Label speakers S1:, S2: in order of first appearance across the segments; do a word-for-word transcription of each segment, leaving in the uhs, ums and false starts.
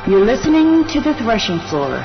S1: You're listening to The Threshing Floor.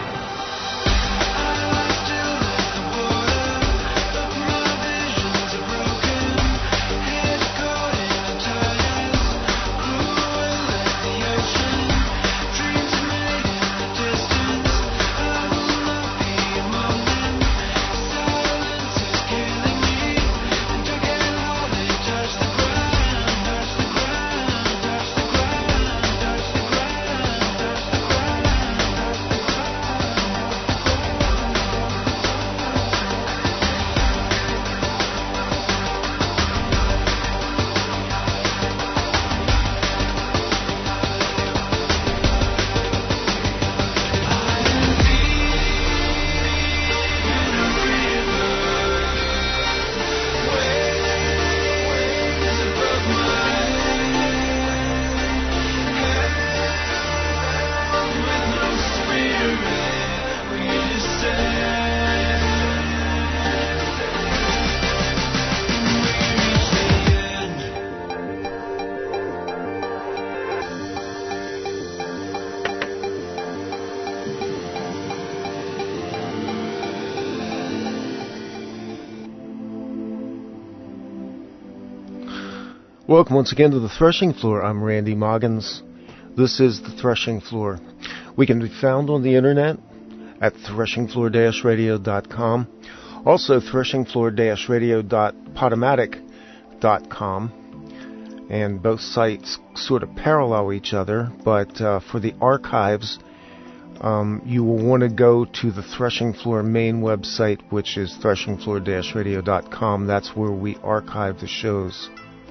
S2: Welcome once again to The Threshing Floor. I'm Randy Moggins. This is The Threshing Floor. We can be found on the internet at threshing floor dash radio dot com. Also, threshing floor dash radio dot podomatic dot com. And both sites sort of parallel each other, but uh, for the archives, um, you will want to go to the Threshing Floor main website, which is threshing floor dash radio dot com. That's where we archive the shows.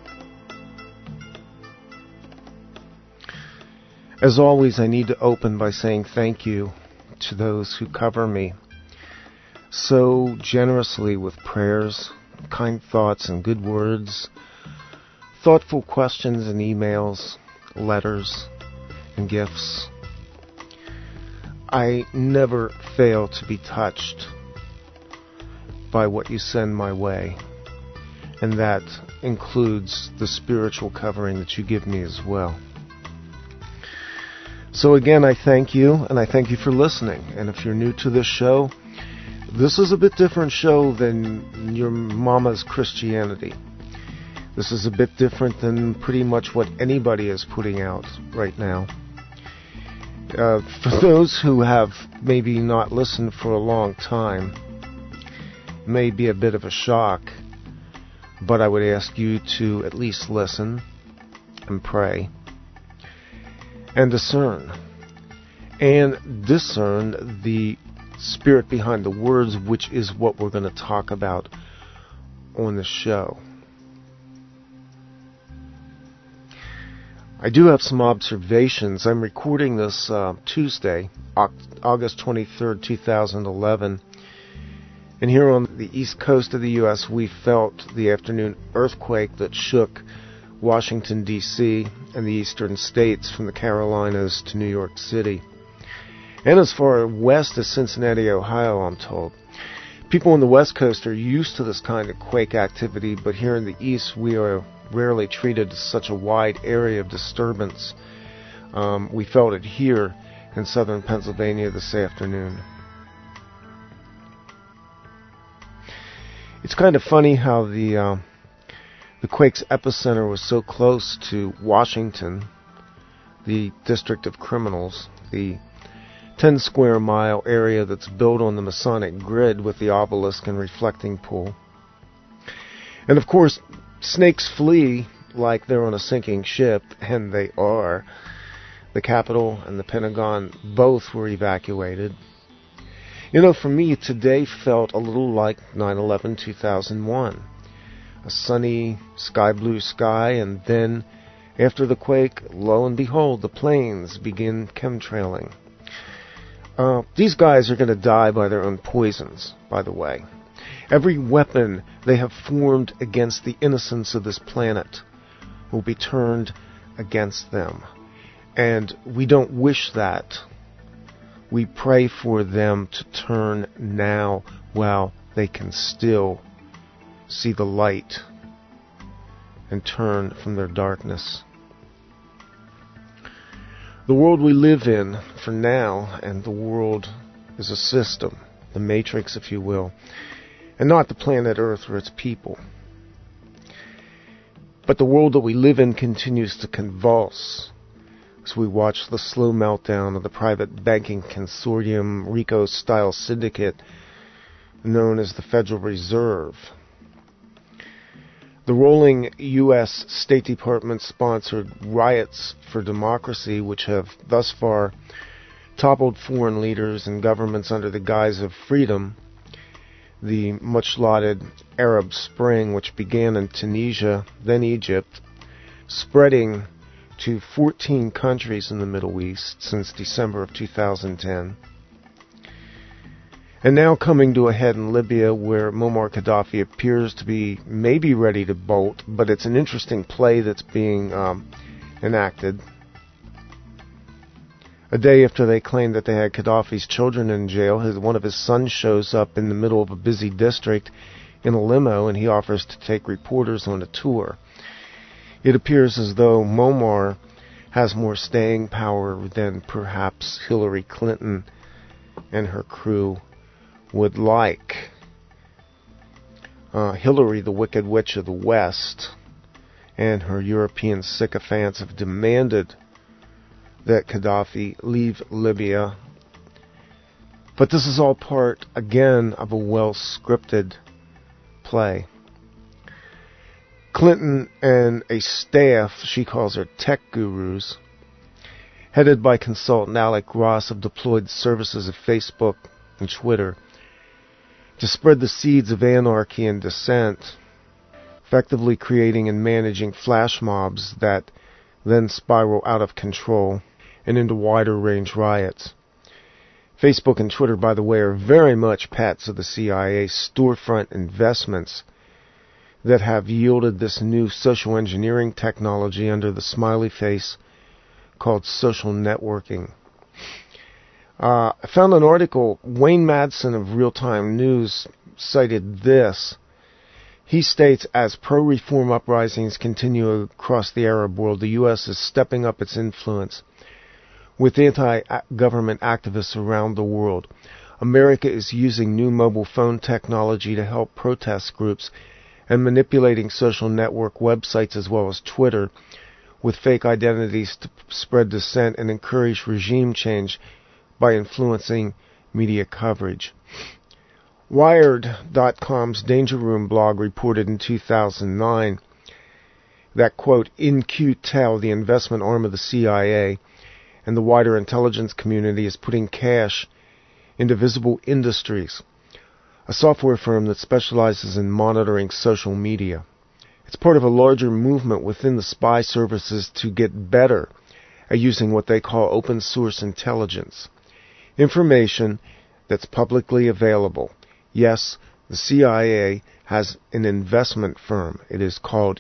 S2: As always, I need to open by saying thank you to those who cover me so generously with prayers, kind thoughts, and good words, thoughtful questions and emails, letters, and gifts. I never fail to be touched by what you send my way, and that includes the spiritual covering that you give me as well. So again, I thank you, and I thank you for listening. And if you're new to this show, this is a bit different show than your mama's Christianity. This is a bit different than pretty much what anybody is putting out right now. Uh, for those who have maybe not listened for a long time, it may be a bit of a shock, but I would ask you to at least listen and pray. And discern. And discern the spirit behind the words, which is what we're going to talk about on the show. I do have some observations. I'm recording this uh, Tuesday, August twenty-third, twenty eleven. And here on the east coast of the U S, we felt the afternoon earthquake that shook Washington, D C, and the eastern states from the Carolinas to New York City. And as far west as Cincinnati, Ohio, I'm told. People on the west coast are used to this kind of quake activity, but here in the east we are rarely treated as such a wide area of disturbance. Um, we felt it here in southern Pennsylvania this afternoon. It's kind of funny how the... Uh, The quake's epicenter was so close to Washington, the District of Criminals, the ten square mile area that's built on the Masonic grid with the obelisk and reflecting pool. And of course, snakes flee like they're on a sinking ship, and they are. The Capitol and the Pentagon both were evacuated. You know, for me, today felt a little like nine eleven two thousand one. A sunny, sky blue sky, and then, after the quake, lo and behold, the planes begin chemtrailing. Uh, these guys are going to die by their own poisons, by the way. Every weapon they have formed against the innocence of this planet will be turned against them. And we don't wish that. We pray for them to turn now while they can still see the light and turn from their darkness. The world we live in for now, and the world is a system, the matrix, if you will, and not the planet Earth or its people. But the world that we live in continues to convulse as we watch the slow meltdown of the private banking consortium RICO-style syndicate known as the Federal Reserve. The rolling U S State Department-sponsored riots for democracy, which have thus far toppled foreign leaders and governments under the guise of freedom, the much-lauded Arab Spring, which began in Tunisia, then Egypt, spreading to fourteen countries in the Middle East since December of two thousand ten, and now coming to a head in Libya, where Muammar Gaddafi appears to be maybe ready to bolt, but it's an interesting play that's being um, enacted. A day after they claimed that they had Gaddafi's children in jail, his, one of his sons shows up in the middle of a busy district in a limo, and he offers to take reporters on a tour. It appears as though Muammar has more staying power than perhaps Hillary Clinton and her crew would like. Uh, Hillary, the Wicked Witch of the West, and her European sycophants have demanded that Gaddafi leave Libya. But this is all part, again, of a well-scripted play. Clinton and a staff, she calls her tech gurus, headed by consultant Alec Ross, have deployed the services of Facebook and Twitter to spread the seeds of anarchy and dissent, effectively creating and managing flash mobs that then spiral out of control and into wider range riots. Facebook and Twitter, by the way, are very much pets of the C I A storefront investments that have yielded this new social engineering technology under the smiley face called social networking. Uh, I found an article, Wayne Madsen of Real Time News cited this. He states, as pro-reform uprisings continue across the Arab world, the U S is stepping up its influence with anti-government activists around the world. America is using new mobile phone technology to help protest groups and manipulating social network websites as well as Twitter with fake identities to spread dissent and encourage regime change by influencing media coverage. Wired dot com's Danger Room blog reported in two thousand nine that, quote, In-Q-Tel, the investment arm of the C I A, and the wider intelligence community is putting cash into Visible Industries, a software firm that specializes in monitoring social media. It's part of a larger movement within the spy services to get better at using what they call open source intelligence. Information that's publicly available. Yes, the C I A has an investment firm. It is called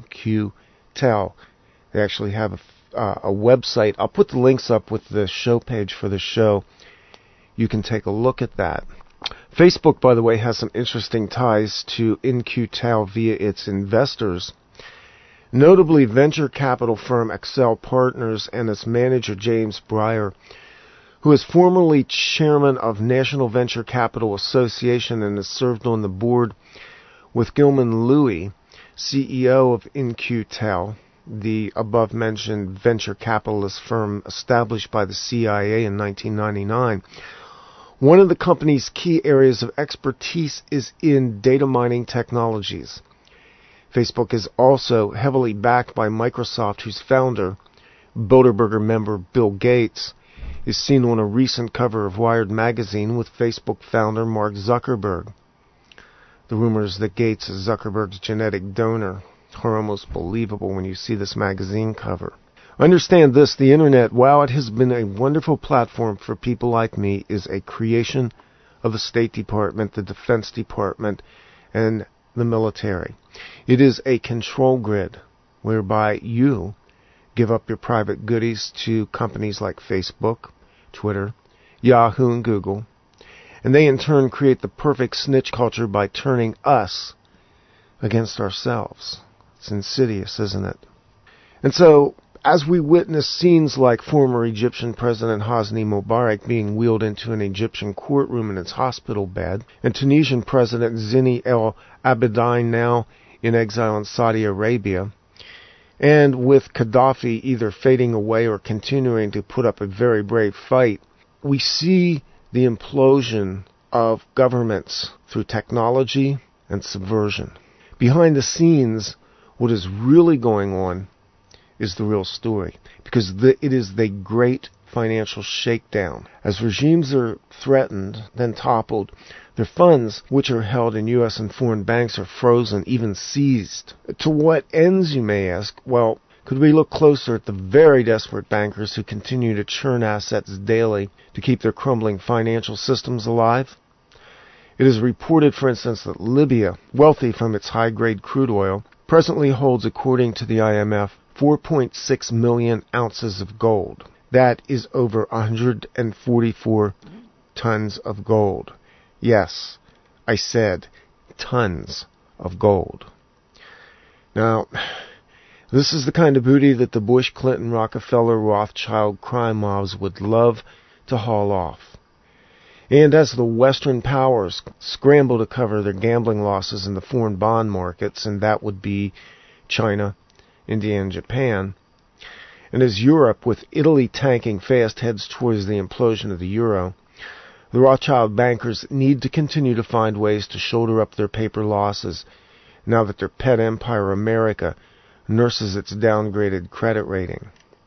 S2: In-Q-Tel. They actually have a, uh, a website. I'll put the links up with the show page for the show. You can take a look at that. Facebook, by the way, has some interesting ties to In-Q-Tel via its investors, notably venture capital firm Accel Partners and its manager James Breyer, who is formerly chairman of National Venture Capital Association and has served on the board with Gilman Louie, C E O of In-Q-Tel, the above-mentioned venture capitalist firm established by the C I A in nineteen ninety-nine. One of the company's key areas of expertise is in data mining technologies. Facebook is also heavily backed by Microsoft, whose founder, Bilderberger member Bill Gates, is seen on a recent cover of Wired magazine with Facebook founder Mark Zuckerberg. The rumors that Gates is Zuckerberg's genetic donor are almost believable when you see this magazine cover. Understand this, the internet, while it has been a wonderful platform for people like me, is a creation of the State Department, the Defense Department, and the military. It is a control grid whereby you give up your private goodies to companies like Facebook, Twitter, Yahoo, and Google, and they in turn create the perfect snitch culture by turning us against ourselves. It's insidious, isn't it? And so, as we witness scenes like former Egyptian President Hosni Mubarak being wheeled into an Egyptian courtroom in his hospital bed, and Tunisian President Zine El Abidine now in exile in Saudi Arabia, and with Gaddafi either fading away or continuing to put up a very brave fight, we see the implosion of governments through technology and subversion. Behind the scenes, what is really going on is the real story, because the, it is the great financial shakedown. As regimes are threatened, then toppled, their funds, which are held in U S and foreign banks, are frozen, even seized. To what ends, you may ask? Well, could we look closer at the very desperate bankers who continue to churn assets daily to keep their crumbling financial systems alive? It is reported, for instance, that Libya, wealthy from its high-grade crude oil, presently holds, according to the I M F, four point six million ounces of gold. That is over one hundred forty-four tons of gold. Yes, I said tons of gold. Now, this is the kind of booty that the Bush, Clinton, Rockefeller, Rothschild crime mobs would love to haul off. And as the Western powers scramble to cover their gambling losses in the foreign bond markets, and that would be China, India, and Japan, and as Europe, with Italy tanking fast, heads towards the implosion of the euro, the Rothschild bankers need to continue to find ways to shoulder up their paper losses now that their pet empire, America, nurses its downgraded credit rating.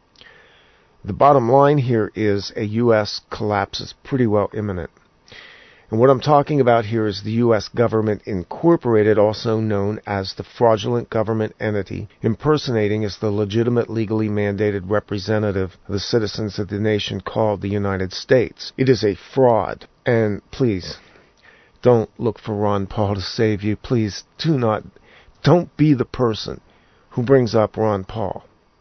S2: The bottom line here is a U S collapse is pretty well imminent. And what I'm talking about here is the U S government incorporated, also known as the fraudulent government entity, impersonating as the legitimate legally mandated representative of the citizens of the nation called the United States. It is a fraud. And please, don't look for Ron Paul to save you. Please do not, don't be the person who brings up Ron Paul.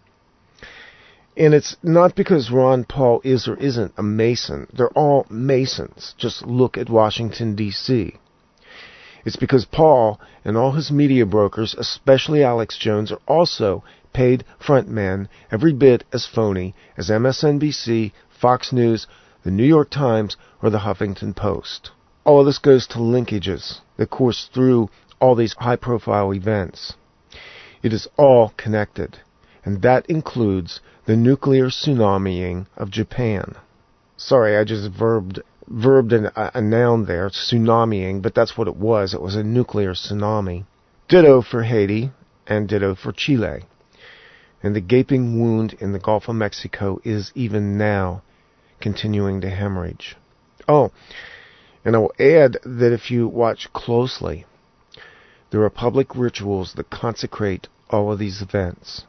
S2: And it's not because Ron Paul is or isn't a Mason. They're all Masons. Just look at Washington, D C It's because Paul and all his media brokers, especially Alex Jones, are also paid frontmen every bit as phony as M S N B C, Fox News, the New York Times, or the Huffington Post. All of this goes to linkages that course through all these high-profile events. It is all connected, and that includes the nuclear tsunamiing of Japan. Sorry, I just verbed, verbed an, a, a noun there, tsunamiing, but that's what it was. It was a nuclear tsunami. Ditto for Haiti, and ditto for Chile. And the gaping wound in the Gulf of Mexico is even now continuing to hemorrhage. Oh, and I will add that if you watch closely, there are public rituals that consecrate all of these events.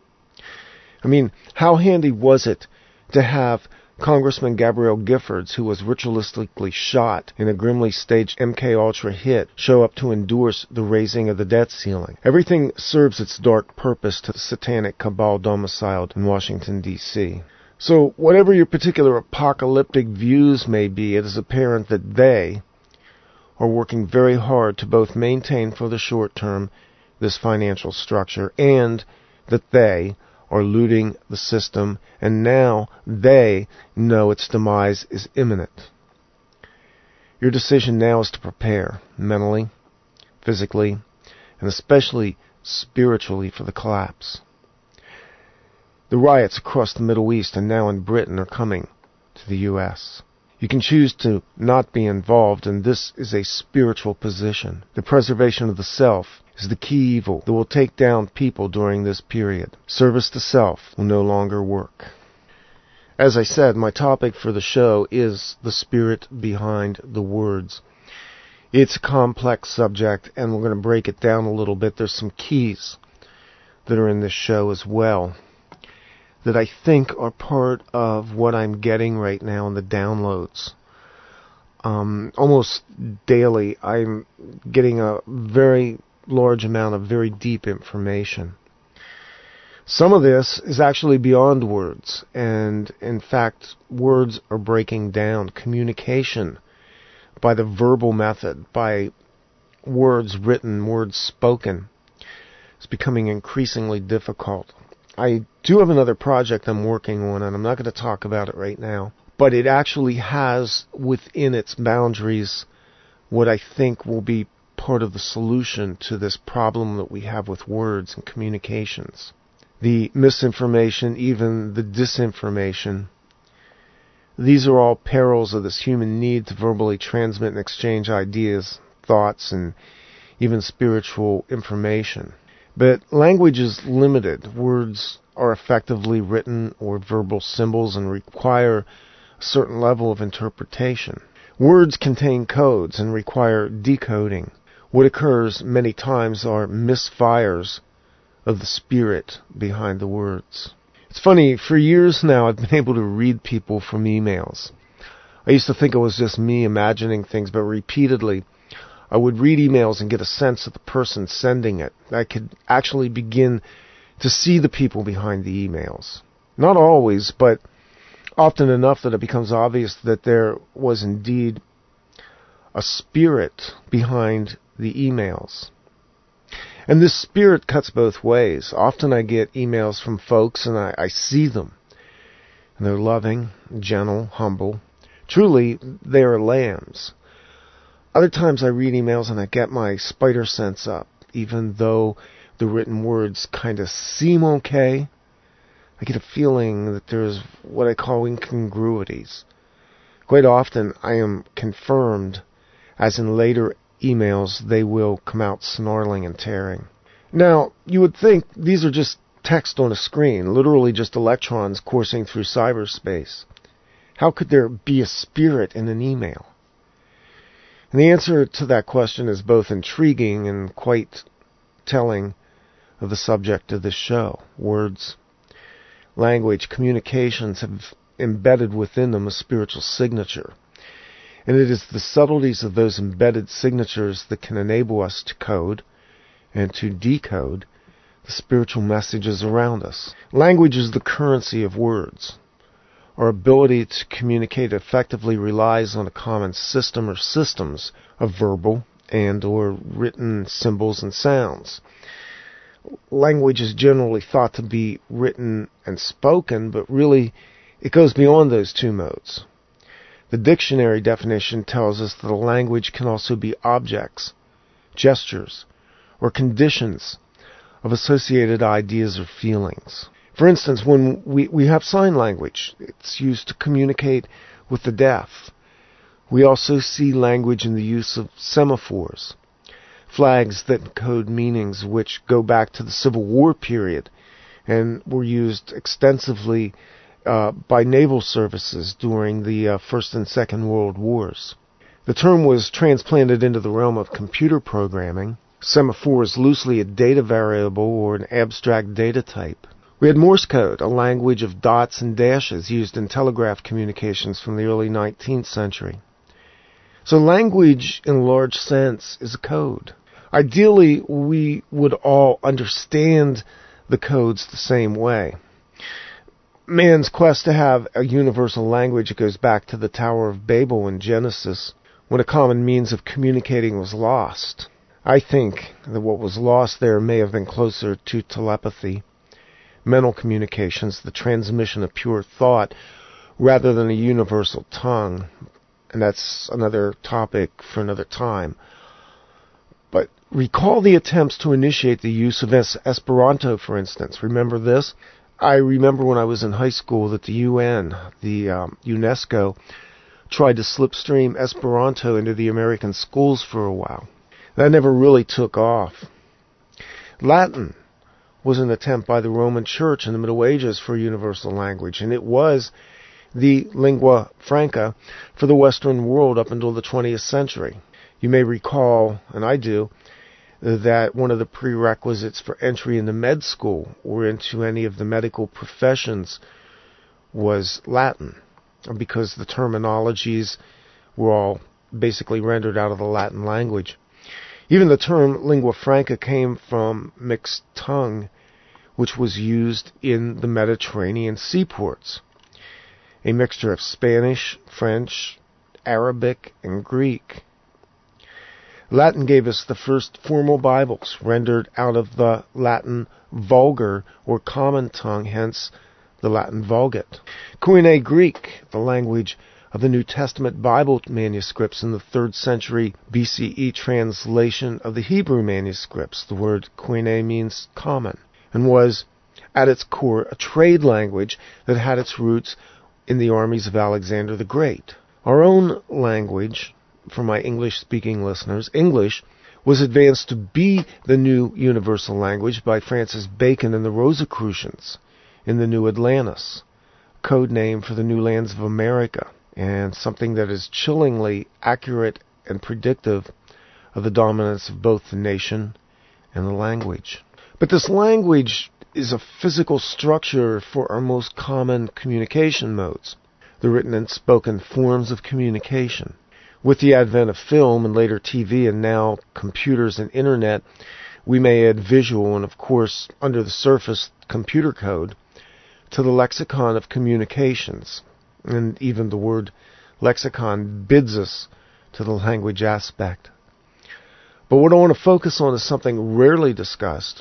S2: I mean, how handy was it to have Congressman Gabrielle Giffords, who was ritualistically shot in a grimly staged M K Ultra hit, show up to endorse the raising of the debt ceiling? Everything serves its dark purpose to the satanic cabal domiciled in Washington, D C So, whatever your particular apocalyptic views may be, it is apparent that they are working very hard to both maintain for the short term this financial structure, and that they are looting the system, and now they know its demise is imminent. Your decision now is to prepare mentally, physically, and especially spiritually for the collapse. The riots across the Middle East and now in Britain are coming to the U S You can choose to not be involved, and this is a spiritual position. The preservation of the self is the key evil that will take down people during this period. Service to self will no longer work. As I said, my topic for the show is the spirit behind the words. It's a complex subject, and we're going to break it down a little bit. There's some keys that are in this show as well that I think are part of what I'm getting right now in the downloads. Um, almost daily, I'm getting a very large amount of very deep information. Some of this is actually beyond words, and in fact, words are breaking down. Communication by the verbal method, by words written, words spoken, is becoming increasingly difficult. I do have another project I'm working on, and I'm not going to talk about it right now. But it actually has within its boundaries what I think will be part of the solution to this problem that we have with words and communications. The misinformation, even the disinformation, these are all perils of this human need to verbally transmit and exchange ideas, thoughts, and even spiritual information. But language is limited. Words are effectively written or verbal symbols and require a certain level of interpretation. Words contain codes and require decoding. What occurs many times are misfires of the spirit behind the words. It's funny, for years now I've been able to read people from emails. I used to think it was just me imagining things, but repeatedly I would read emails and get a sense of the person sending it. I could actually begin to see the people behind the emails. Not always, but often enough that it becomes obvious that there was indeed a spirit behind the emails. And this spirit cuts both ways. Often I get emails from folks and I, I see them. And they're loving, gentle, humble. Truly, they are lambs. Other times I read emails and I get my spider sense up. Even though the written words kind of seem okay, I get a feeling that there's what I call incongruities. Quite often I am confirmed, as in later emails they will come out snarling and tearing. Now, you would think these are just text on a screen, literally just electrons coursing through cyberspace. How could there be a spirit in an email? And the answer to that question is both intriguing and quite telling of the subject of this show. Words, language, communications have embedded within them a spiritual signature. And it is the subtleties of those embedded signatures that can enable us to code and to decode the spiritual messages around us. Language is the currency of words. Our ability to communicate effectively relies on a common system or systems of verbal and or written symbols and sounds. Language is generally thought to be written and spoken, but really it goes beyond those two modes. The dictionary definition tells us that a language can also be objects, gestures, or conditions of associated ideas or feelings. For instance, when we, we have sign language, it's used to communicate with the deaf. We also see language in the use of semaphores, flags that encode meanings which go back to the Civil War period and were used extensively uh, by naval services during the uh, First and Second World Wars. The term was transplanted into the realm of computer programming. Semaphore is loosely a data variable or an abstract data type. We had Morse code, a language of dots and dashes used in telegraph communications from the early nineteenth century. So language, in a large sense, is a code. Ideally, we would all understand the codes the same way. Man's quest to have a universal language goes back to the Tower of Babel in Genesis, when a common means of communicating was lost. I think that what was lost there may have been closer to telepathy, mental communications, the transmission of pure thought, rather than a universal tongue. And that's another topic for another time. But recall the attempts to initiate the use of es- Esperanto, for instance. Remember this? I remember when I was in high school that the U N, the um, UNESCO, tried to slipstream Esperanto into the American schools for a while. That never really took off. Latin was an attempt by the Roman Church in the Middle Ages for a universal language, and it was the lingua franca for the Western world up until the twentieth century. You may recall, and I do, that one of the prerequisites for entry into med school or into any of the medical professions was Latin, because the terminologies were all basically rendered out of the Latin language. Even the term lingua franca came from mixed tongue, which was used in the Mediterranean seaports. A mixture of Spanish, French, Arabic, and Greek. Latin gave us the first formal Bibles, rendered out of the Latin vulgar or common tongue, hence the Latin Vulgate. Koine Greek, the language of the New Testament Bible manuscripts in the third century B C E translation of the Hebrew manuscripts. The word koine means common, and was at its core a trade language that had its roots in the armies of Alexander the Great. Our own language, for my English-speaking listeners, English, was advanced to be the new universal language by Francis Bacon and the Rosicrucians in the New Atlantis, code name for the new lands of America, and something that is chillingly accurate and predictive of the dominance of both the nation and the language. But this language is a physical structure for our most common communication modes, the written and spoken forms of communication. With the advent of film and later T V and now computers and internet, we may add visual and, of course, under the surface, computer code to the lexicon of communications. And even the word lexicon bids us to the language aspect. But what I want to focus on is something rarely discussed: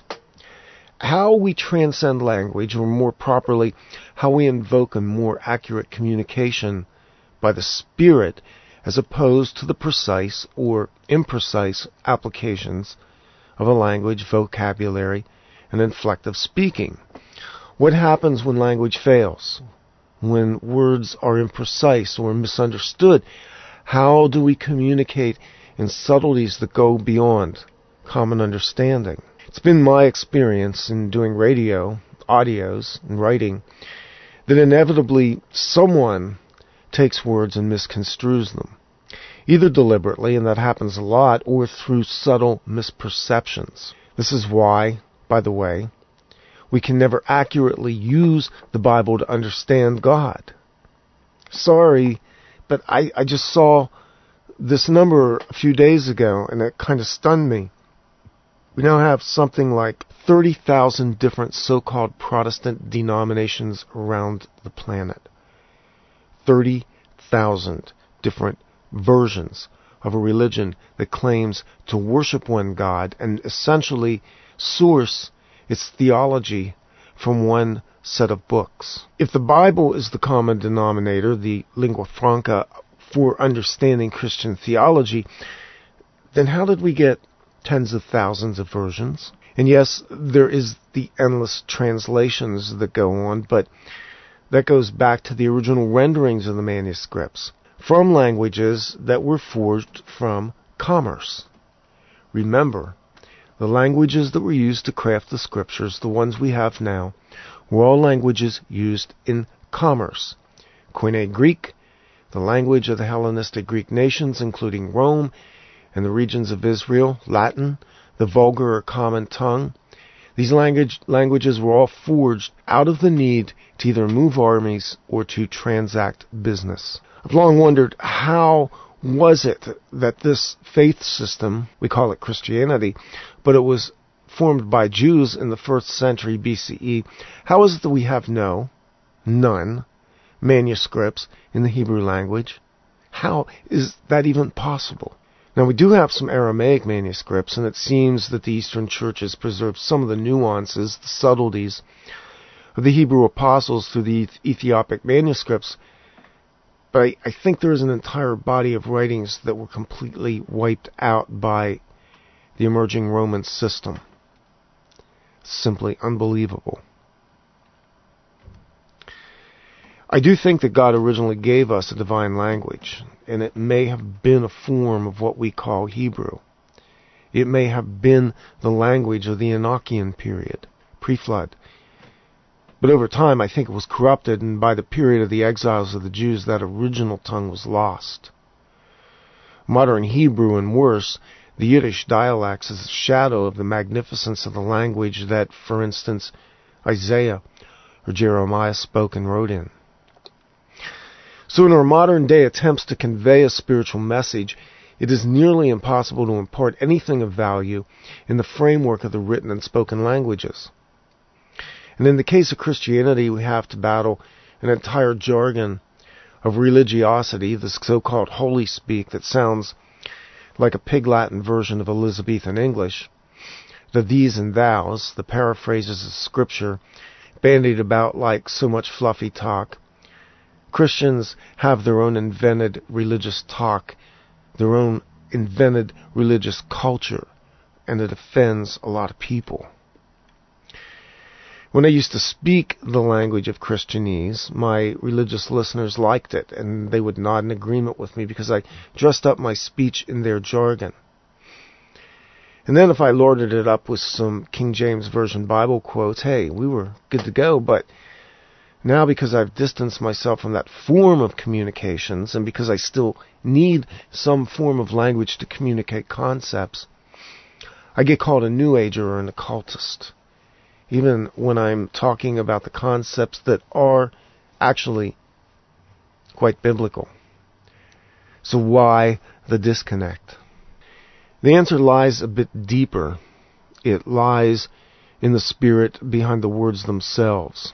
S2: how we transcend language, or more properly, how we invoke a more accurate communication by the Spirit, as opposed to the precise or imprecise applications of a language, vocabulary, and inflective speaking. What happens when language fails? When words are imprecise or misunderstood? How do we communicate in subtleties that go beyond common understanding? It's been my experience in doing radio, audios, and writing that inevitably someone takes words and misconstrues them, either deliberately, and that happens a lot, or through subtle misperceptions. This is why, by the way, we can never accurately use the Bible to understand God. Sorry, but I, I just saw this number a few days ago, and it kind of stunned me. We now have something like thirty thousand different so-called Protestant denominations around the planet. thirty thousand different versions of a religion that claims to worship one God and essentially source its theology from one set of books. If the Bible is the common denominator, the lingua franca for understanding Christian theology, then how did we get tens of thousands of versions? And yes, there is the endless translations that go on, but that goes back to the original renderings of the manuscripts from languages that were forged from commerce. Remember, the languages that were used to craft the scriptures, the ones we have now, were all languages used in commerce. Koine Greek, the language of the Hellenistic Greek nations, including Rome and the regions of Israel. Latin, the vulgar or common tongue. These language, languages were all forged out of the need to either move armies or to transact business. I've long wondered, how was it that this faith system, we call it Christianity, but it was formed by Jews in the first century B C E, how is it that we have no, none, manuscripts in the Hebrew language? How is that even possible? Now, we do have some Aramaic manuscripts, and it seems that the Eastern churches preserved some of the nuances, the subtleties of the Hebrew apostles through the Ethiopic manuscripts, but I, I think there is an entire body of writings that were completely wiped out by the emerging Roman system. Simply unbelievable. I do think that God originally gave us a divine language, and it may have been a form of what we call Hebrew. It may have been the language of the Enochian period, pre-flood. But over time, I think it was corrupted, and by the period of the exiles of the Jews, that original tongue was lost. Modern Hebrew, and worse, the Yiddish dialects, is a shadow of the magnificence of the language that, for instance, Isaiah or Jeremiah spoke and wrote in. So in our modern day attempts to convey a spiritual message, it is nearly impossible to impart anything of value in the framework of the written and spoken languages. And in the case of Christianity, we have to battle an entire jargon of religiosity, this so-called holy speak that sounds like a Pig Latin version of Elizabethan English. The these and thous, the paraphrases of Scripture, bandied about like so much fluffy talk. Christians have their own invented religious talk, their own invented religious culture, and it offends a lot of people. When I used to speak the language of Christianese, my religious listeners liked it, and they would nod in agreement with me because I dressed up my speech in their jargon. And then if I lorded it up with some King James Version Bible quotes, hey, we were good to go. But now, because I've distanced myself from that form of communications, and because I still need some form of language to communicate concepts, I get called a New Ager or an occultist, even when I'm talking about the concepts that are actually quite biblical. So why the disconnect? The answer lies a bit deeper. It lies in the spirit behind the words themselves.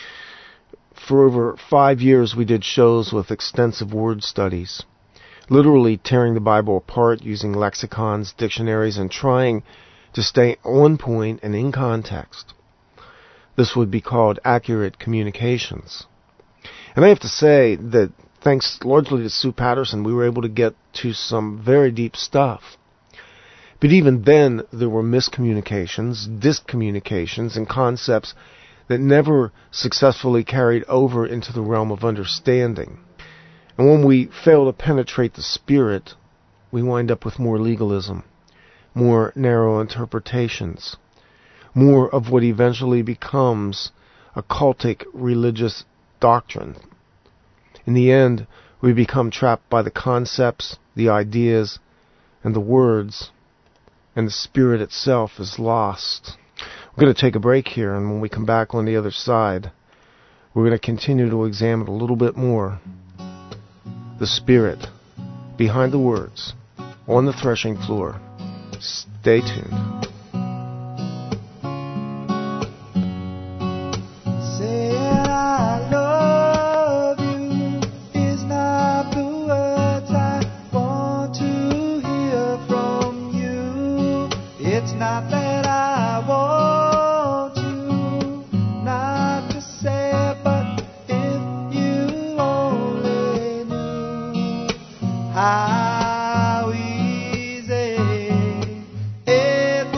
S2: For over five years we did shows with extensive word studies, literally tearing the Bible apart using lexicons, dictionaries, and trying to stay on point and in context. This would be called accurate communications. And I have to say that thanks largely to Sue Patterson, we were able to get to some very deep stuff. But even then, there were miscommunications, discommunications, and concepts that never successfully carried over into the realm of understanding. And when we fail to penetrate the spirit, we wind up with more legalism, more narrow interpretations, more of what eventually becomes a cultic religious doctrine. In the end, we become trapped by the concepts, the ideas, and the words, and the spirit itself is lost. We're going to take a break here, and when we come back on the other side, we're going to continue to examine a little bit more the spirit behind the words on the threshing floor. Stay tuned.
S3: How easy it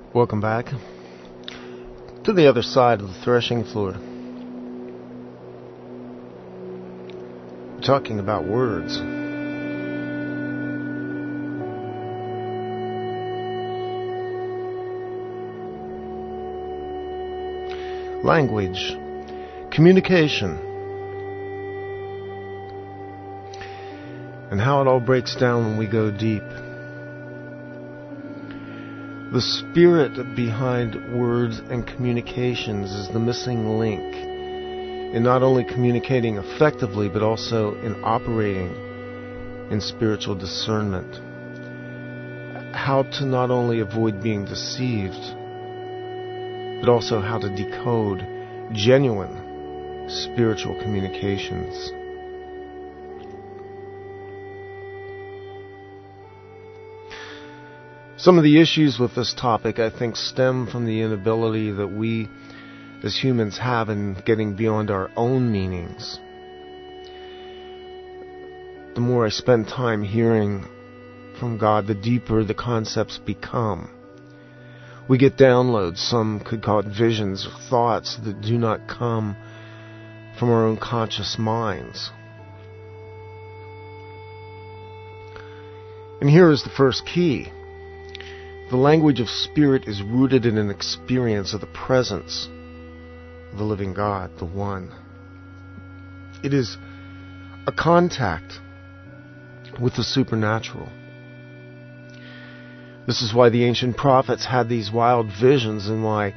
S2: Welcome back to the other side of the threshing floor. We're talking about words. Language, communication, and how it all breaks down when we go deep. The spirit behind words and communications is the missing link in not only communicating effectively, but also in operating in spiritual discernment. How to not only avoid being deceived, but also how to decode genuine spiritual communications. Some of the issues with this topic, I think, stem from the inability that we as humans have in getting beyond our own meanings. The more I spend time hearing from God, the deeper the concepts become. We get downloads, some could call it visions or thoughts, that do not come from our own conscious minds. And here is the first key. The language of spirit is rooted in an experience of the presence of the living God, the One. It is a contact with the supernatural. This is why the ancient prophets had these wild visions, and why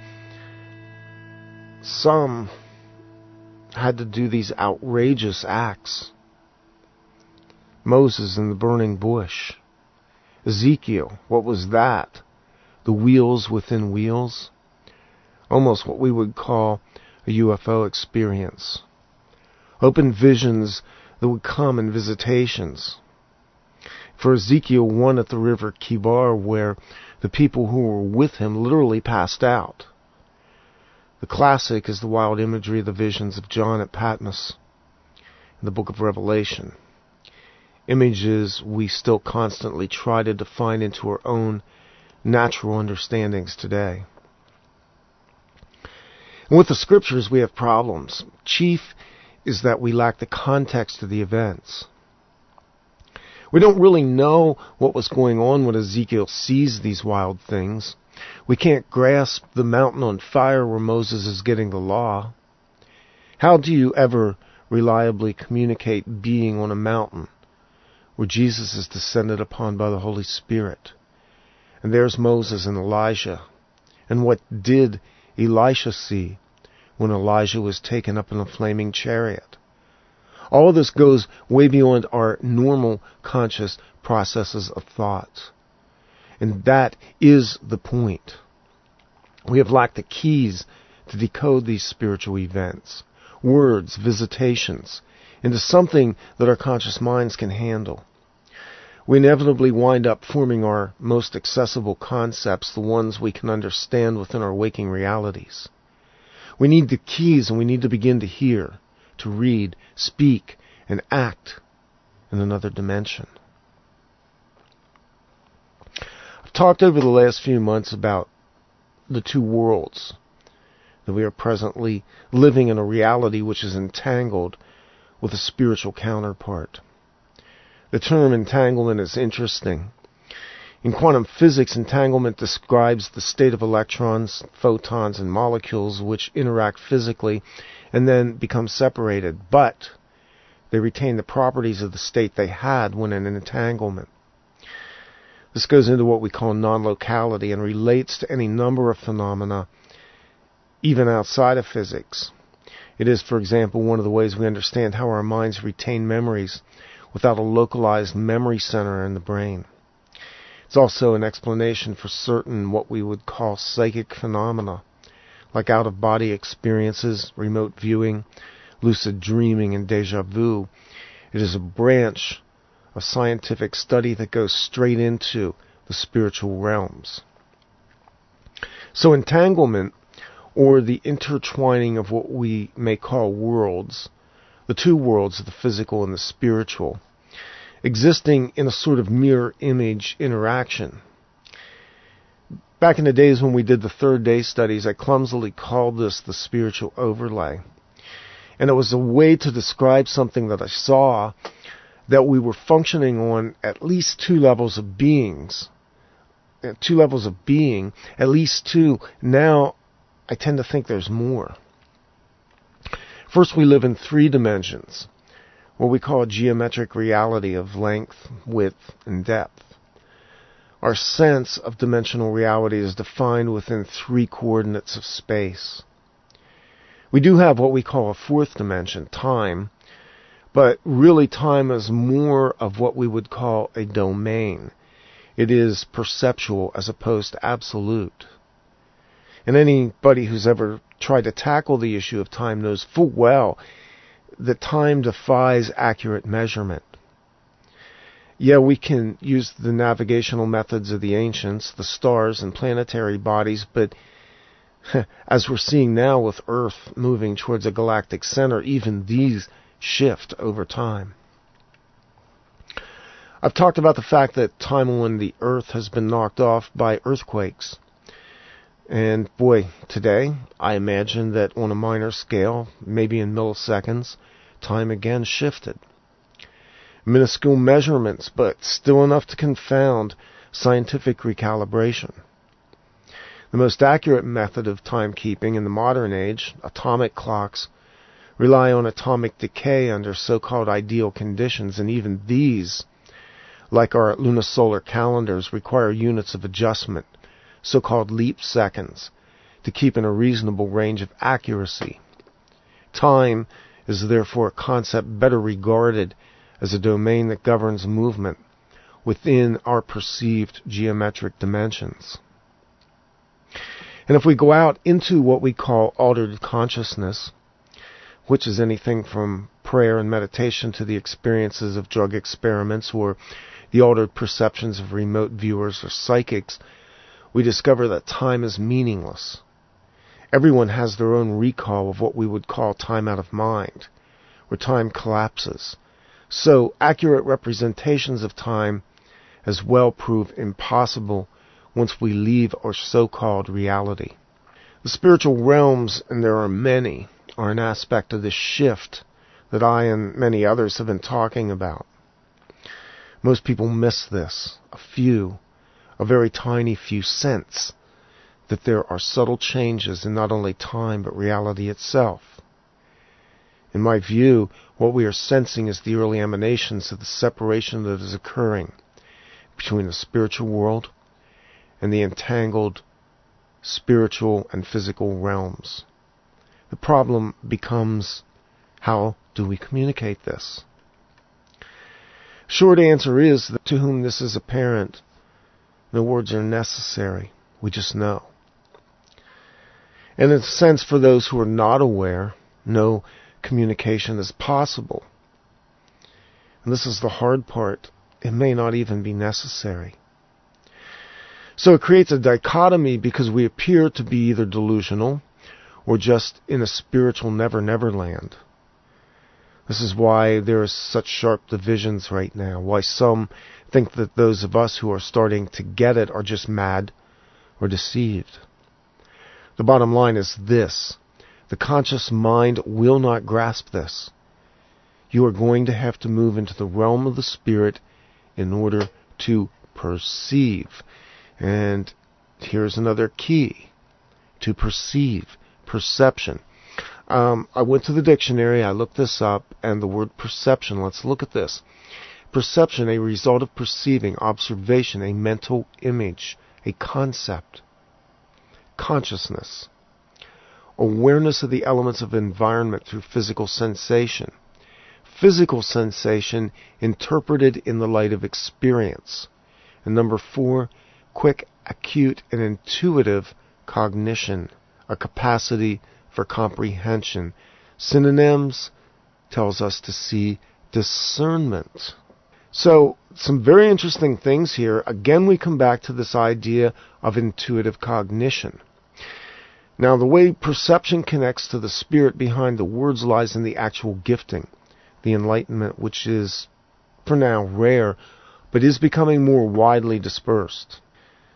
S2: some had to do these outrageous acts. Moses in the burning bush. Ezekiel, what was that? The wheels within wheels? Almost what we would call a U F O experience. Open visions that would come in visitations. For Ezekiel, one at the river Kibar, where the people who were with him literally passed out. The classic is the wild imagery of the visions of John at Patmos in the book of Revelation. Images we still constantly try to define into our own natural understandings today. And with the scriptures we have problems. Chief is that we lack the context of the events. We don't really know what was going on when Ezekiel sees these wild things. We can't grasp the mountain on fire where Moses is getting the law. How do you ever reliably communicate being on a mountain where Jesus is descended upon by the Holy Spirit? And there's Moses and Elijah. And what did Elisha see when Elijah was taken up in a flaming chariot? All of this goes way beyond our normal conscious processes of thought. And that is the point. We have lacked the keys to decode these spiritual events, words, visitations, into something that our conscious minds can handle. We inevitably wind up forming our most accessible concepts, the ones we can understand within our waking realities. We need the keys, and we need to begin to hear, to read, speak, and act in another dimension. I've talked over the last few months about the two worlds, that we are presently living in a reality which is entangled with a spiritual counterpart. The term entanglement is interesting. In quantum physics, entanglement describes the state of electrons, photons, and molecules which interact physically and then become separated, but they retain the properties of the state they had when in an entanglement. This goes into what we call non-locality and relates to any number of phenomena, even outside of physics. It is, for example, one of the ways we understand how our minds retain memories without a localized memory center in the brain. It's also an explanation for certain what we would call psychic phenomena, like out-of-body experiences, remote viewing, lucid dreaming, and déjà vu. It is a branch of scientific study that goes straight into the spiritual realms. So entanglement, or the intertwining of what we may call worlds, the two worlds, the physical and the spiritual, existing in a sort of mirror image interaction. Back in the days when we did the third day studies, I clumsily called this the spiritual overlay. And it was a way to describe something that I saw, that we were functioning on at least two levels of beings. Two levels of being, at least two. Now, I tend to think there's more. First, we live in three dimensions, what we call a geometric reality of length, width, and depth. Our sense of dimensional reality is defined within three coordinates of space. We do have what we call a fourth dimension, time, but really time is more of what we would call a domain. It is perceptual as opposed to absolute. And anybody who's ever tried to tackle the issue of time knows full well that time defies accurate measurement. Yeah, we can use the navigational methods of the ancients, the stars and planetary bodies, but as we're seeing now with Earth moving towards a galactic center, even these shift over time. I've talked about the fact that time on the Earth has been knocked off by earthquakes. And boy, today, I imagine that on a minor scale, maybe in milliseconds, time again shifted. Minuscule measurements, but still enough to confound scientific recalibration. The most accurate method of timekeeping in the modern age, atomic clocks, rely on atomic decay under so-called ideal conditions, and even these, like our lunisolar calendars, require units of adjustment, so-called leap seconds, to keep in a reasonable range of accuracy. Time is therefore a concept better regarded as a domain that governs movement within our perceived geometric dimensions. And if we go out into what we call altered consciousness, which is anything from prayer and meditation to the experiences of drug experiments or the altered perceptions of remote viewers or psychics, we discover that time is meaningless. Everyone has their own recall of what we would call time out of mind, where time collapses. So accurate representations of time as well prove impossible once we leave our so-called reality. The spiritual realms, and there are many, are an aspect of this shift that I and many others have been talking about. Most people miss this. A few, a very tiny few, sense that there are subtle changes in not only time but reality itself. In my view, what we are sensing is the early emanations of the separation that is occurring between the spiritual world and the entangled spiritual and physical realms. The problem becomes, how do we communicate this? Short answer is that to whom this is apparent, no words are necessary. We just know. And in a sense, for those who are not aware, no communication is possible. And this is the hard part. It may not even be necessary. So it creates a dichotomy because we appear to be either delusional or just in a spiritual never-never land. This is why there are such sharp divisions right now, why some think that those of us who are starting to get it are just mad or deceived. The bottom line is this: the conscious mind will not grasp this. You are going to have to move into the realm of the spirit in order to perceive. And here's another key: to perceive, perception. Um, I went to the dictionary, I looked this up, and the word perception, let's look at this. Perception, a result of perceiving, observation, a mental image, a concept. Consciousness, awareness of the elements of environment through physical sensation. Physical sensation interpreted in the light of experience. And number four, quick, acute, and intuitive cognition, a capacity for comprehension. Synonyms tells us to see discernment. So, some very interesting things here. Again, we come back to this idea of intuitive cognition. Now, the way perception connects to the spirit behind the words lies in the actual gifting, the enlightenment, which is, for now, rare, but is becoming more widely dispersed.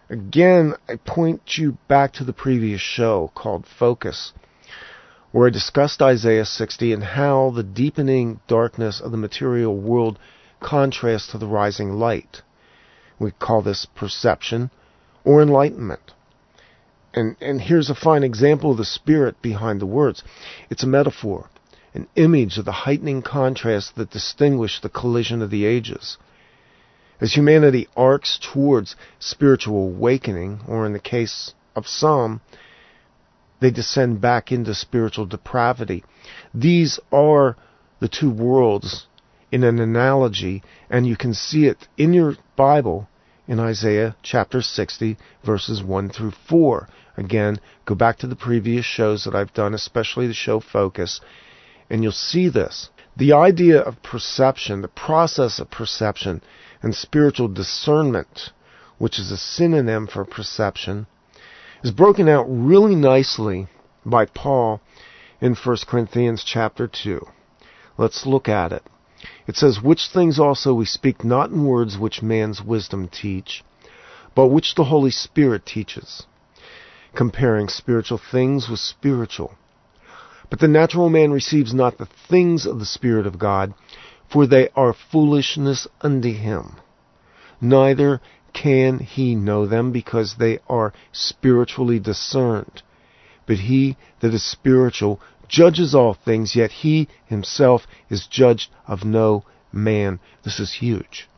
S2: Again, I point you back to the previous show called Focus, where I discussed Isaiah sixty and how the deepening darkness of the material world contrasts to the rising light. We call this perception or enlightenment. And, and here's a fine example of the spirit behind the words. It's a metaphor, an image of the heightening contrast that distinguish the collision of the ages. As humanity arcs towards spiritual awakening, or in the case of some, they descend back into spiritual depravity. These are the two worlds in an analogy, and you can see it in your Bible in Isaiah chapter sixty, verses one through four. Again, go back to the previous shows that I've done, especially the show Focus, and you'll see this. The idea of perception, the process of perception, and spiritual discernment, which is a synonym for perception, is broken out really nicely by Paul in First Corinthians chapter two. Let's look at it. It says, "Which things also we speak not in words which man's wisdom teach, but which the Holy Spirit teaches, comparing spiritual things with spiritual. But the natural man receives not the things of the Spirit of God, for they are foolishness unto him. Neither can he know them, because they are spiritually discerned. But he that is spiritual judges all things, yet he himself is judged of no man." This is huge.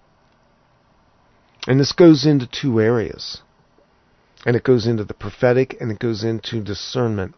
S2: And this goes into two areas. And it goes into the prophetic, and it goes into discernment.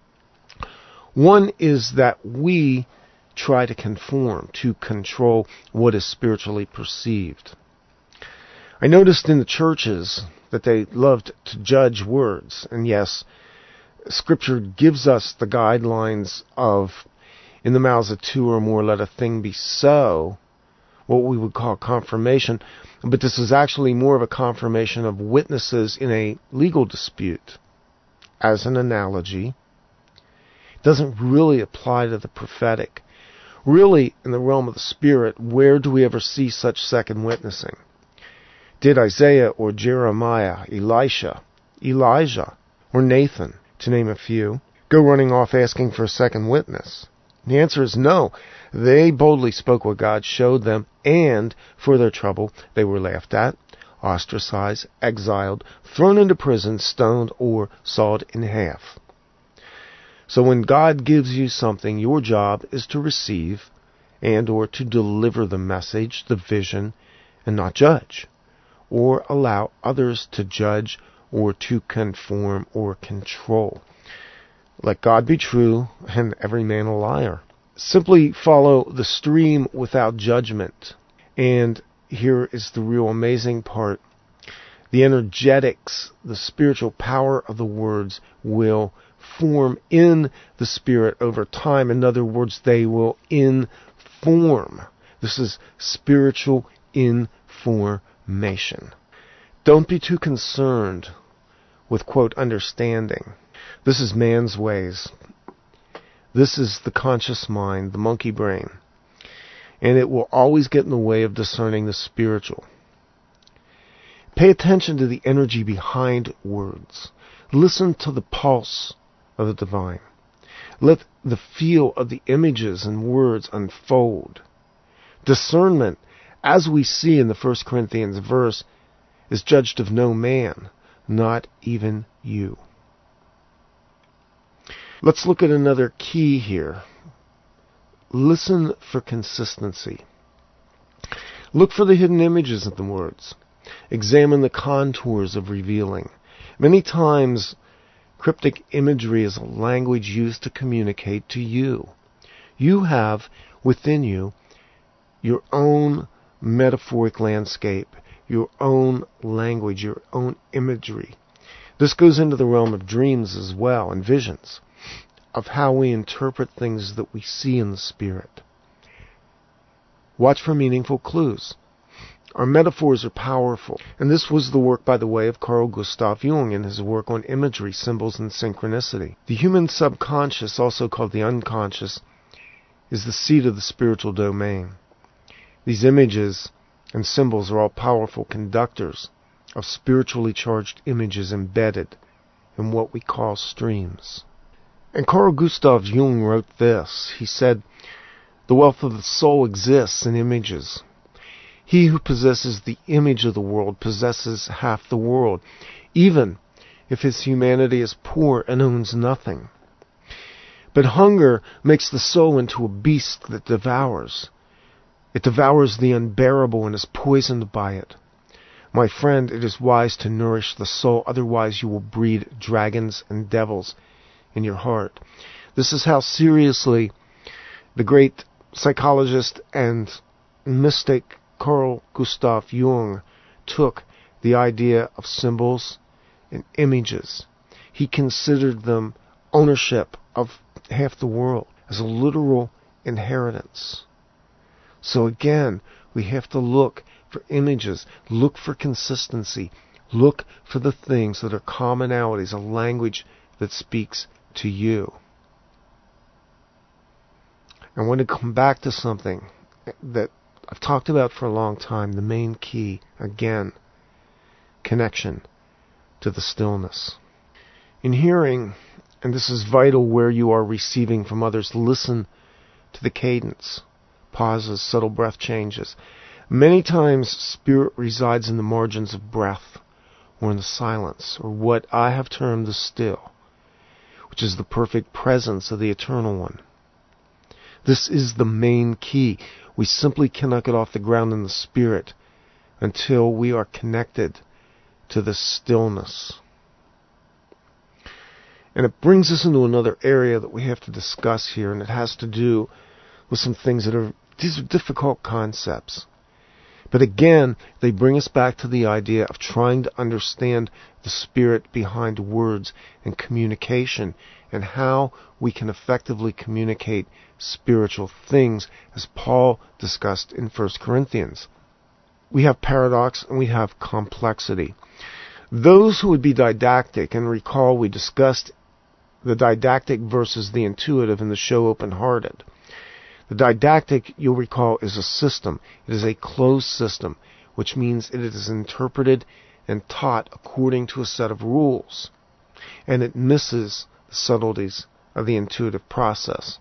S2: One is that we try to conform, to control what is spiritually perceived. I noticed in the churches that they loved to judge words. And yes, Scripture gives us the guidelines of, in the mouths of two or more, let a thing be so, what we would call confirmation. But this is actually more of a confirmation of witnesses in a legal dispute. As an analogy, it doesn't really apply to the prophetic. Really, in the realm of the Spirit, where do we ever see such second witnessing? Did Isaiah or Jeremiah, Elisha, Elijah, or Nathan, to name a few, go running off asking for a second witness? The answer is no. They boldly spoke what God showed them, and for their trouble they were laughed at, ostracized, exiled, thrown into prison, stoned, or sawed in half. So when God gives you something, your job is to receive and or to deliver the message, the vision, and not judge, or allow others to judge or to conform or control. Let God be true and every man a liar. Simply follow the stream without judgment. And here is the real amazing part. The energetics, the spiritual power of the words will form in the Spirit over time. In other words, they will inform. This is spiritual information. Don't be too concerned with, quote, understanding. This is man's ways. This is the conscious mind, the monkey brain. And it will always get in the way of discerning the spiritual. Pay attention to the energy behind words. Listen to the pulse of the divine. Let the feel of the images and words unfold. Discernment, as we see in the First Corinthians verse, is judged of no man, not even you. Let's look at another key here. Listen for consistency. Look for the hidden images in the words. Examine the contours of revealing. Many times, cryptic imagery is a language used to communicate to you. You have within you your own metaphoric landscape, your own language, your own imagery. This goes into the realm of dreams as well, and visions, of how we interpret things that we see in the Spirit. Watch for meaningful clues. Our metaphors are powerful, and this was the work, by the way, of Carl Gustav Jung in his work on imagery, symbols, and synchronicity. The human subconscious, also called the unconscious, is the seat of the spiritual domain. These images and symbols are all powerful conductors of spiritually charged images embedded in what we call streams. And Carl Gustav Jung wrote this. He said, "The wealth of the soul exists in images. He who possesses the image of the world possesses half the world, even if his humanity is poor and owns nothing. But hunger makes the soul into a beast that devours. It devours the unbearable and is poisoned by it. My friend, it is wise to nourish the soul, otherwise you will breed dragons and devils in your heart." This is how seriously the great psychologist and mystic Carl Gustav Jung took the idea of symbols and images. He considered them ownership of half the world, as a literal inheritance. So again, we have to look for images, look for consistency, look for the things that are commonalities, a language that speaks to you. I want to come back to something that I've talked about for a long time, the main key, again, connection to the stillness. In hearing, and this is vital where you are receiving from others, listen to the cadence, pauses, subtle breath changes. Many times spirit resides in the margins of breath, or in the silence, or what I have termed the still, which is the perfect presence of the Eternal One. This is the main key. We simply cannot get off the ground in the spirit until we are connected to the stillness. And it brings us into another area that we have to discuss here, and it has to do with some things that are, these are difficult concepts. But again, they bring us back to the idea of trying to understand the spirit behind words and communication, and how we can effectively communicate spiritual things, as Paul discussed in First Corinthians. We have paradox and we have complexity. Those who would be didactic, and recall we discussed the didactic versus the intuitive in the show Open-Hearted. The didactic, you'll recall, is a system. It is a closed system, which means it is interpreted and taught according to a set of rules, and it misses the subtleties of the intuitive process.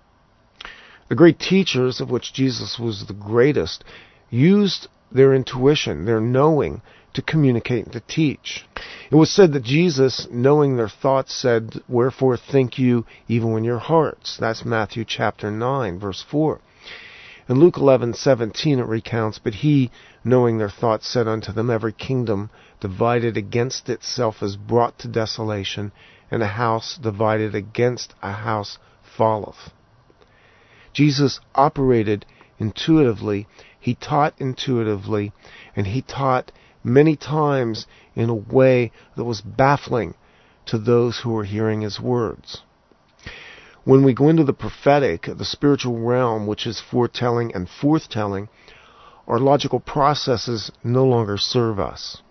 S2: The great teachers, of which Jesus was the greatest, used their intuition, their knowing, to communicate and to teach. It was said that Jesus, knowing their thoughts, said, "Wherefore think you even in your hearts?" That's Matthew chapter nine, verse four. In Luke eleven seventeen it recounts, "But he, knowing their thoughts, said unto them, Every kingdom divided against itself is brought to desolation, and a house divided against a house falleth." Jesus operated intuitively, he taught intuitively, and he taught many times in a way that was baffling to those who were hearing his words. When we go into the prophetic, the spiritual realm, which is foretelling and forthtelling, our logical processes no longer serve us.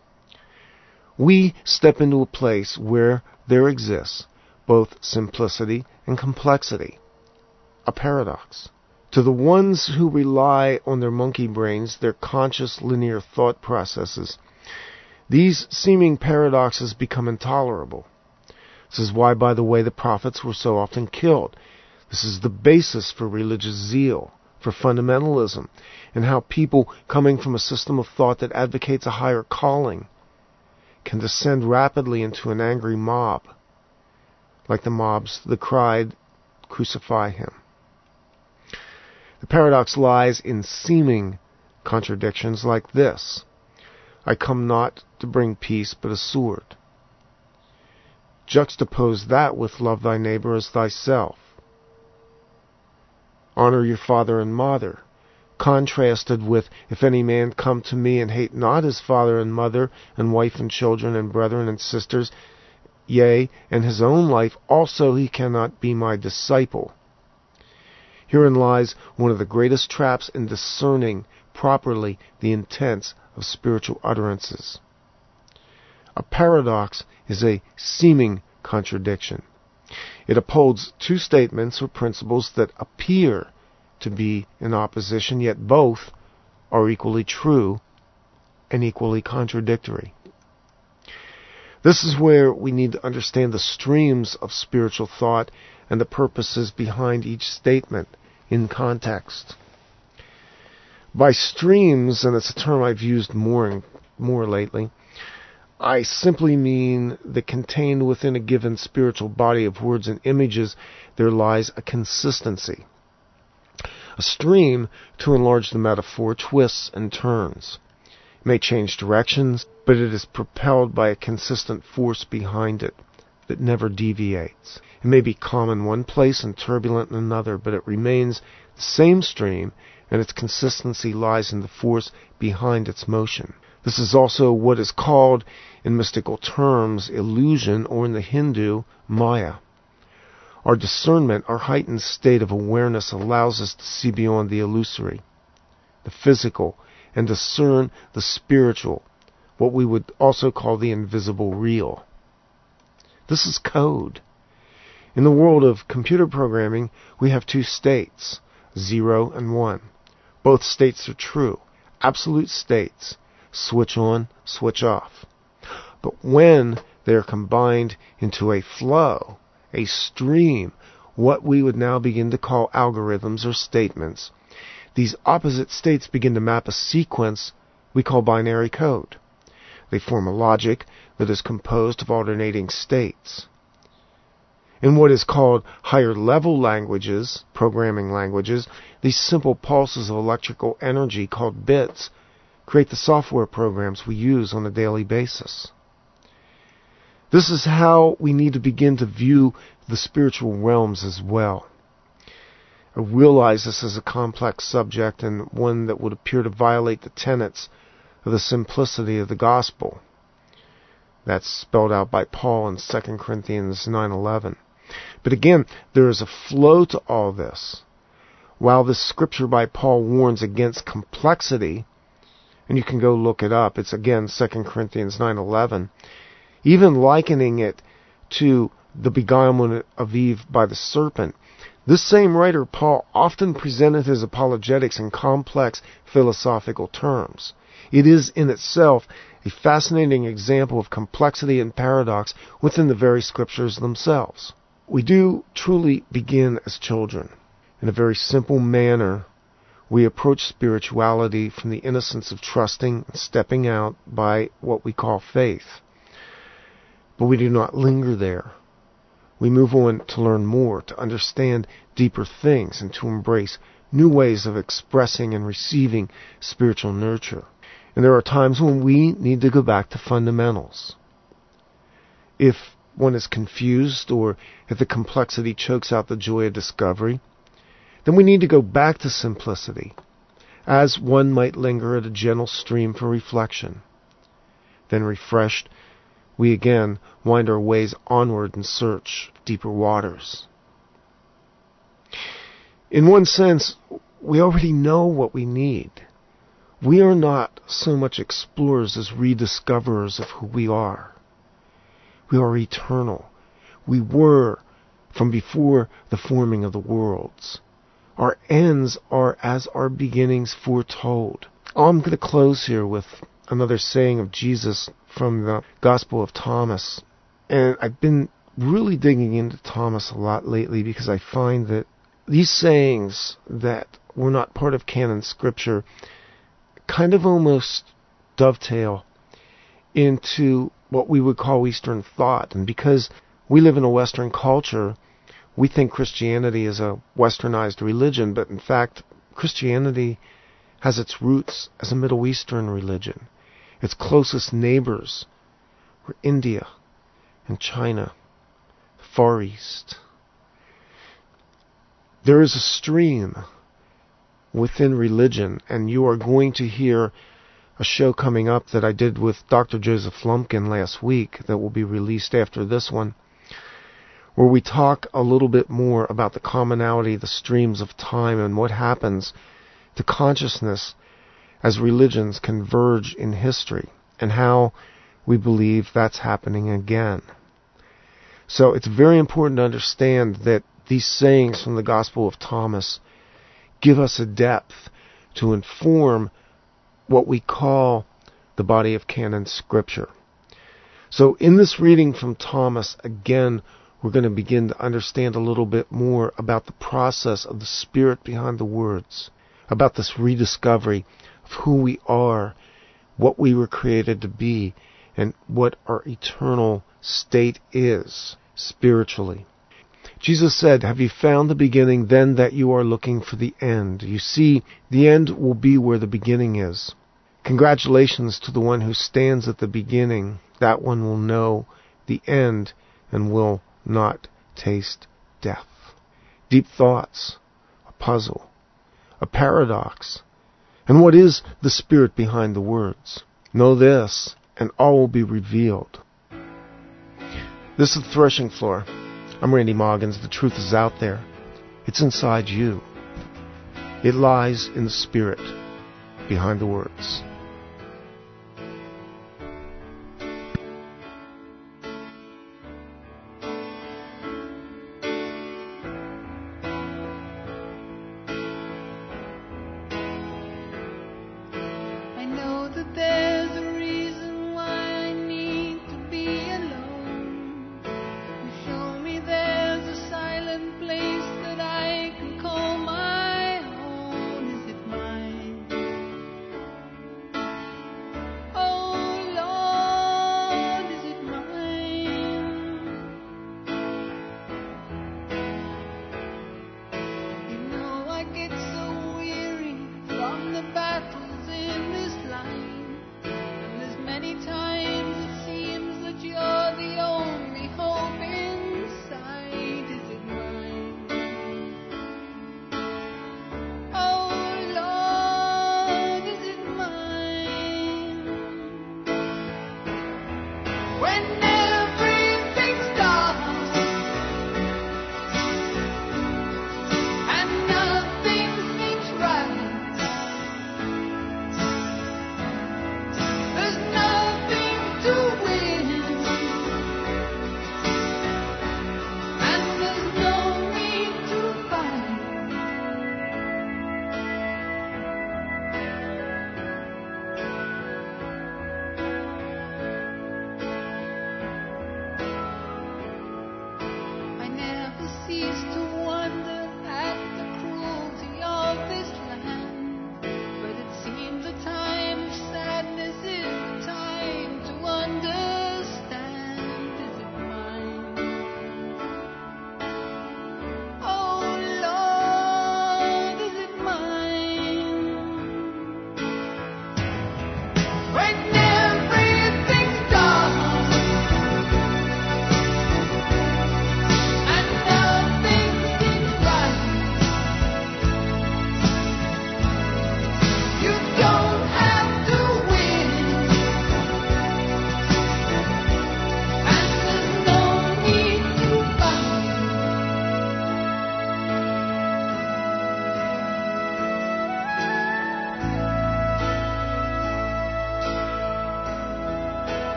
S2: We step into a place where there exists both simplicity and complexity, a paradox. To the ones who rely on their monkey brains, their conscious linear thought processes, these seeming paradoxes become intolerable. This is why, by the way, the prophets were so often killed. This is the basis for religious zeal, for fundamentalism, and how people coming from a system of thought that advocates a higher calling can descend rapidly into an angry mob, like the mobs that cried, "Crucify him." The paradox lies in seeming contradictions like this: "I come not to bring peace, but a sword." Juxtapose that with "Love thy neighbor as thyself." Honor your father and mother, contrasted with "If any man come to me and hate not his father and mother, and wife and children and brethren and sisters, yea, and his own life also, he cannot be my disciple." Herein lies one of the greatest traps in discerning properly the intents of spiritual utterances. A paradox is a seeming contradiction. It upholds two statements or principles that appear to be in opposition, yet both are equally true and equally contradictory. This is where we need to understand the streams of spiritual thought and the purposes behind each statement in context. By streams, and it's a term I've used more and more lately, I simply mean that contained within a given spiritual body of words and images, there lies a consistency. A stream, to enlarge the metaphor, twists and turns. It may change directions, but it is propelled by a consistent force behind it that never deviates. It may be calm in one place and turbulent in another, but it remains the same stream, and its consistency lies in the force behind its motion. This is also what is called, in mystical terms, illusion, or in the Hindu, Maya. Our discernment, our heightened state of awareness, allows us to see beyond the illusory, the physical, and discern the spiritual, what we would also call the invisible real. This is code. In the world of computer programming, we have two states, zero and one. Both states are true, absolute states. Switch on, switch off. But when they are combined into a flow, a stream, what we would now begin to call algorithms or statements, these opposite states begin to map a sequence we call binary code. They form a logic that is composed of alternating states. In what is called higher level languages, programming languages, these simple pulses of electrical energy called bits create the software programs we use on a daily basis. This is how we need to begin to view the spiritual realms as well. I realize this is a complex subject and one that would appear to violate the tenets of the simplicity of the gospel. That's spelled out by Paul in Second Corinthians nine eleven. But again, there is a flow to all this. While this scripture by Paul warns against complexity, and you can go look it up, it's again Second Corinthians nine eleven, even likening it to the beguilement of Eve by the serpent, this same writer, Paul, often presented his apologetics in complex philosophical terms. It is in itself a fascinating example of complexity and paradox within the very scriptures themselves. We do truly begin as children. In a very simple manner, we approach spirituality from the innocence of trusting and stepping out by what we call faith. But we do not linger there. We move on to learn more, to understand deeper things, and to embrace new ways of expressing and receiving spiritual nurture. And there are times when we need to go back to fundamentals. If one is confused, or if the complexity chokes out the joy of discovery, then we need to go back to simplicity, as one might linger at a gentle stream for reflection. Then refreshed, we again wind our ways onward in search of deeper waters. In one sense, we already know what we need. We are not so much explorers as rediscoverers of who we are. We are eternal. We were from before the forming of the worlds. Our ends are as our beginnings foretold. I'm going to close here with another saying of Jesus from the Gospel of Thomas. And I've been really digging into Thomas a lot lately because I find that these sayings that were not part of canon scripture kind of almost dovetail into what we would call Eastern thought. And because we live in a Western culture, we think Christianity is a westernized religion, but in fact, Christianity has its roots as a Middle Eastern religion. Its closest neighbors were India and China, the Far East. There is a stream within religion, and you are going to hear a show coming up that I did with Doctor Joseph Lumpkin last week that will be released after this one, where we talk a little bit more about the commonality, the streams of time, and what happens to consciousness as religions converge in history, and how we believe that's happening again. So it's very important to understand that these sayings from the Gospel of Thomas give us a depth to inform what we call the body of canon scripture. So in this reading from Thomas, again, we're going to begin to understand a little bit more about the process of the Spirit behind the words, about this rediscovery of who we are, what we were created to be, and what our eternal state is spiritually. Jesus said, "Have you found the beginning, then that you are looking for the end?" You see, the end will be where the beginning is. Congratulations to the one who stands at the beginning. That one will know the end and will not taste death. Deep thoughts, a puzzle, a paradox. And what is the Spirit behind the words? Know this, and all will be revealed. This is the Threshing Floor. I'm Randy Moggins. The truth is out there. It's inside you. It lies in the Spirit behind the words.